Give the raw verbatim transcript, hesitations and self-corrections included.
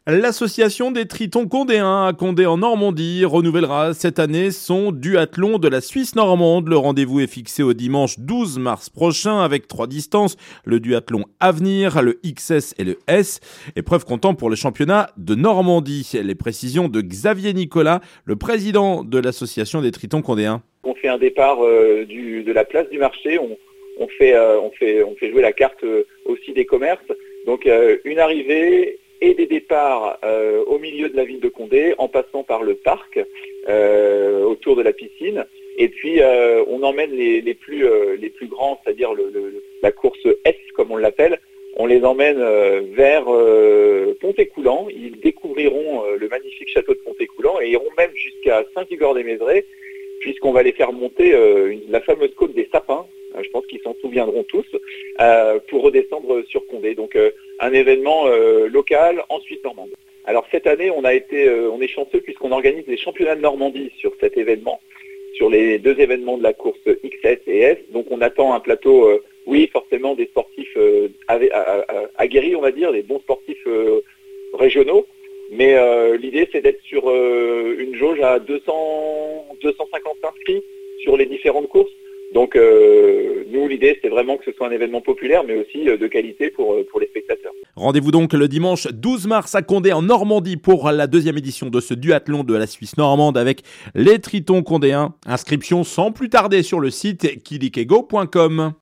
L'association des Tritons condéens à Condé en Normandie renouvellera cette année son duathlon de la Suisse normande. Le rendez-vous est fixé au dimanche douze mars prochain avec trois distances, le duathlon Avenir, le X S et le S, épreuve comptant pour le championnat de Normandie. Les précisions de Xavier Nicolas, le président de l'association des Tritons condéens. On fait un départ euh, du, de la place du marché, on, on, fait, euh, on, fait, on fait jouer la carte euh, aussi des commerces, donc euh, une arrivée et des départs euh, au milieu de la ville de Condé, en passant par le parc, euh, autour de la piscine. Et puis euh, on emmène les, les, plus, euh, les plus grands, c'est-à-dire le, le, la course S comme on l'appelle, on les emmène euh, vers euh, Pont-Écoulant. Ils découvriront euh, le magnifique château de Pont-Écoulant et iront même jusqu'à Saint-Igor-des-Mézeray, puisqu'on va les faire monter euh, une, la fameuse côte des Sapins, euh, je pense qu'ils s'en souviendront tous, euh, pour redescendre sur Condé. Donc euh, un événement euh, local en Suisse normande. Alors cette année, on a été, euh, on est chanceux puisqu'on organise les championnats de Normandie sur cet événement, sur les deux événements de la course X S et S. Donc on attend un plateau, euh, oui forcément des sportifs euh, aguerris, on va dire, des bons sportifs euh, régionaux. Mais euh, l'idée, c'est d'être sur euh, une jauge à deux cents, deux cent cinquante inscrits sur les différentes courses. Donc, euh, nous, l'idée, c'est vraiment que ce soit un événement populaire, mais aussi euh, de qualité pour, euh, pour les spectateurs. Rendez-vous donc le dimanche douze mars à Condé en Normandie pour la deuxième édition de ce duathlon de la Suisse normande avec les Tritons condéens. Inscription sans plus tarder sur le site kilikego point com.